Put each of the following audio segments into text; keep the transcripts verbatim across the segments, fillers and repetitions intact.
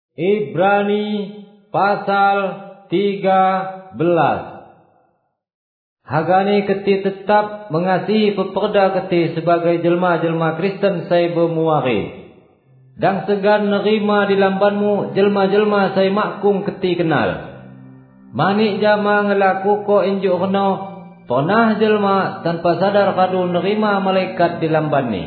Ibrani pasal tiga belas. Hagani keti tetap mengasihi peperda keti sebagai jelma-jelma Kristen saya bermuari. Dan segan nerima di lambanmu jelma-jelma saya makkum keti kenal. Manik jama ngelaku ko injuk kena pernah jelma tanpa sadar kadu nerima malaikat di lamban ni.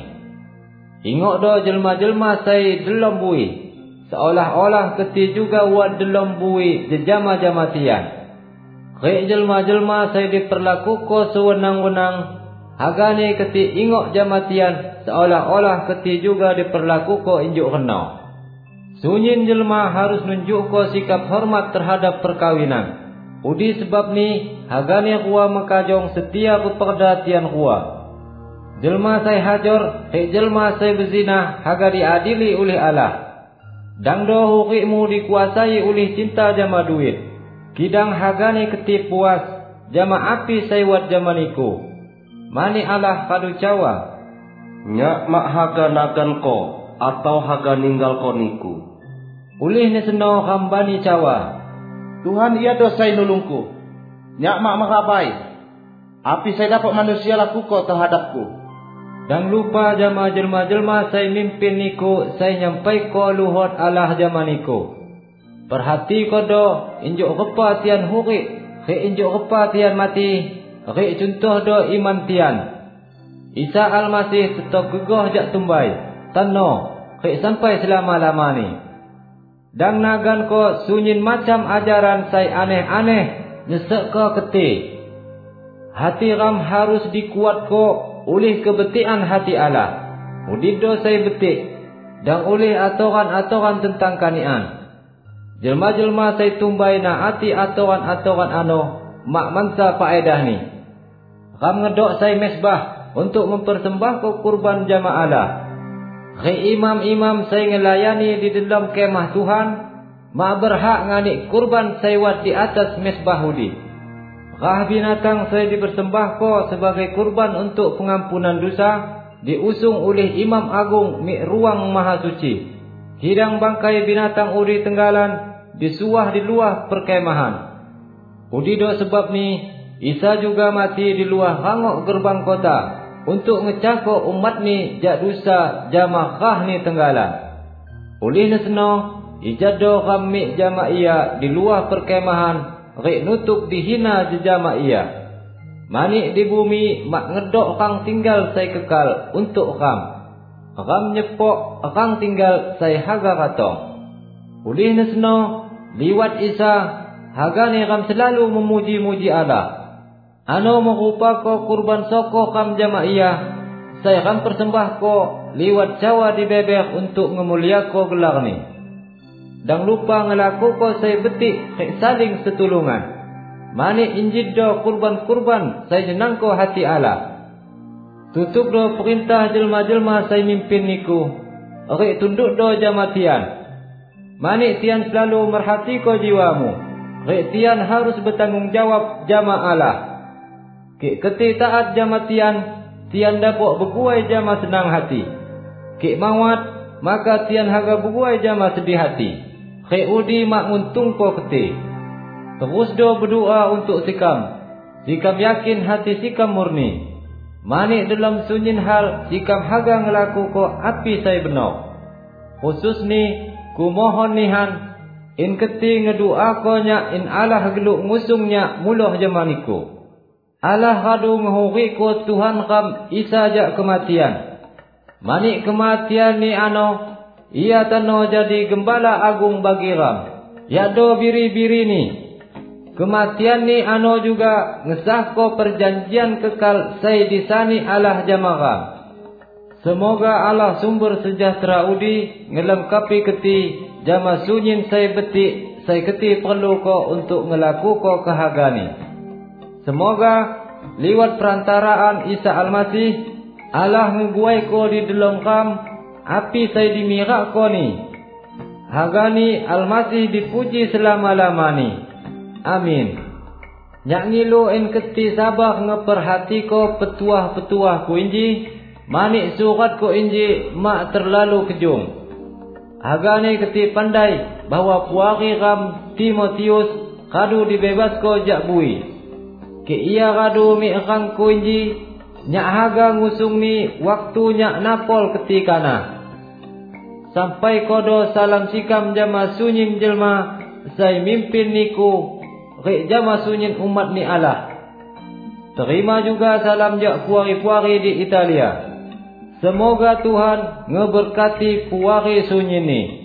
Ingok do jelma-jelma saya dalam bui, seolah-olah keti juga wad dalam bui jejama-jama tian. Kek jelma-jelma saya diperlaku ko sewenang-wenang, hagani keti ingok jamatian seolah-olah keti juga diperlaku ko injuk kena. Sunyin jelma harus nunjuk ko sikap hormat terhadap perkawinan. Udi sebab ni hagani kuah makajong setia peperda tian kuah. Jelma saya hajar, hek jelma saya berzina haga diadili oleh Allah. Dang do hukikmu dikuasai oleh cinta jama duit. Kidang hagani keti puas jama api saya wat jamaniku. Mani Allah kadu cawa, nyak mak haga nagan ko atau haga ninggal ko niku. Ulih ni seno kambani cawa, Tuhan ia dosai nulungku, nyak mak merabai. Api saya dapat manusia laku ko terhadapku. Dan lupa jama jelma-jelma saya mimpin niku, saya nyampai ko luhut Allah jamaniku. Perhati ko do injuk kepa tian huri, ke injuk kepa tian mati, ke contoh do iman tian. Isa Al-Masih tetap gegoh jak tumbai, tano, ke sampai selama-lama ni. Dan nagan ko sunyin macam ajaran saya aneh-aneh, nyesek ko keti. Hati ram harus dikuat ko oleh kebetian hati Allah. Udido saya betik, dan oleh atoran-atoran tentang kanian. Jelma-jelma saya tumbai na hati atoran-atoran ano mak mansa faedah ni. Ram ngedok saya mesbah untuk mempersembah ko kurban jamaah Allah. Ke imam-imam saya ngelayani di dalam kemah Tuhan, mak berhak nganik kurban saya wat di atas mesbah udi. Rah binatang saya dipersembah ko sebagai kurban untuk pengampunan dosa, diusung oleh Imam Agung mi ruang maha suci. Hidang bangkai binatang udi tenggalan disuah di luar perkemahan. Udido sebab ni Isa juga mati di luar rangok gerbang kota untuk ngecako umat ni jak dosa jama kah ni tenggalan. Oleh nesno ijado kami jama ia di luar perkemahan, rek nutuk dihina jejama ia. Manik di bumi mak ngedok kang tinggal saya kekal untuk ram. Ram nyepok kang tinggal saya haga katong. Oleh nesno liwat Isa hagani ram selalu memuji-muji Allah. Ano merupa ko kurban soko kam jama ia, saya ram persembah ko liwat cawa di bebek untuk ngemulia ko gelar ni. Dan lupa ngelaku ko saya betik kek saling setulungan. Mani injid do kurban-kurban saya jenang ko hati Allah. Tutup do perintah jelma-jelma saya mimpin niku, rek tunduk do jamatian. Mani tian selalu merhati ko jiwamu, rek tian harus bertanggungjawab jama Allah. Kek keti taat jama tian, tian dapat berguai jama senang hati. Kek mawat, maka tian haga berguai jama sedih hati. Kek udi mak nguntung ko keti. Terus do berdoa untuk sikam. Sikam yakin hati sikam murni. Manik dalam sunyin hal sikam haga ngelaku ko api saya benar. Khusus ni ku mohon nihan, in keti ngedoa ko nya in Allah geluk ngusungnya muloh jamaniku. Allah kadu ngehuri ko Tuhan kam Isa jak kematian. Manik kematian ni ano, ia tano jadi gembala agung bagi ram. Yado biri-biri ni. Kematian ni ano juga ngesah ko perjanjian kekal saya disani Allah jamaah. Semoga Allah sumber sejahtera udi ngelengkapi keti jama sunyin saya betik saya keti perlu ko untuk ngelaku ko kehagani. Semoga liwat perantaraan Isa Al-Masih Allah ngeguai ko di dalam kam api saya dimirak ko ni. Hagani Al-Masih dipuji selama-lama ni. Amin. Nyak ngilu en keti sabar ngeperhati ko petuah-petuah ku inji, manik surat ku inji mak terlalu kejung. Hagane keti pandai bahwa puari ram Timotius kadu dibebasko jak bui. Ke ia kadu mi ekang kunji nyak haga ngusung ni waktu nyak napol ketikana. Sampai kodo salam sikam jama sunyin jelma sai mimpin niku rek jama sunyin umat ni Allah. Terima juga salam jak puari-puari di Italia. Semoga Tuhan ngeberkati puari sunyin ni.